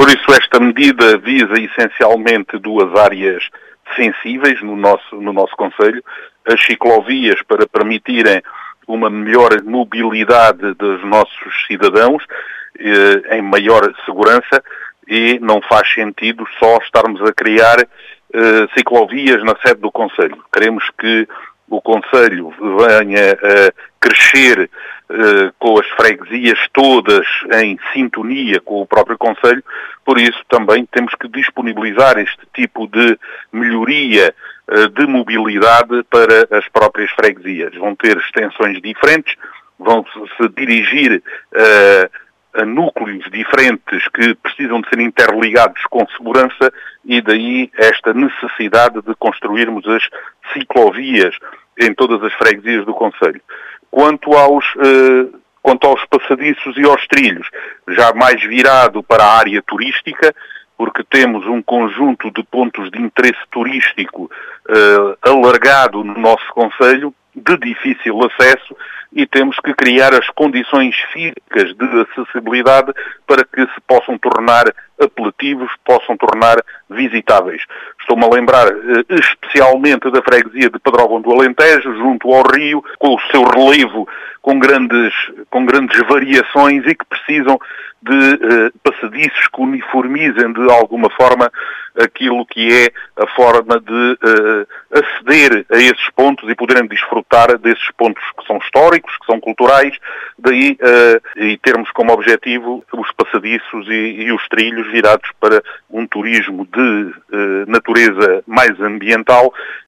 isso esta medida visa essencialmente duas áreas sensíveis no nosso concelho: as ciclovias, para permitirem uma melhor mobilidade dos nossos cidadãos em maior segurança, e não faz sentido só estarmos a criar ciclovias na sede do concelho. Queremos que o concelho venha a crescer com as freguesias todas em sintonia com o próprio concelho. Por isso também temos que disponibilizar este tipo de melhoria de mobilidade para as próprias freguesias. Vão ter extensões diferentes, vão-se dirigir a núcleos diferentes que precisam de ser interligados com segurança, e daí esta necessidade de construirmos as ciclovias em todas as freguesias do concelho. Quanto aos passadiços e aos trilhos, já mais virado para a área turística, porque temos um conjunto de pontos de interesse turístico alargado no nosso concelho, de difícil acesso, e temos que criar as condições físicas de acessibilidade para que se possam tornar apelativos, possam tornar visitáveis. Estou-me a lembrar especialmente da freguesia de Pedrógão do Alentejo, junto ao rio, com o seu relevo com grandes variações, e que precisam de passadiços que uniformizem de alguma forma aquilo que é a forma de aceder a esses pontos e poderem desfrutar desses pontos que são históricos, que são culturais, daí e termos como objetivo os passadiços e os trilhos virados para um turismo de natureza mais ambiental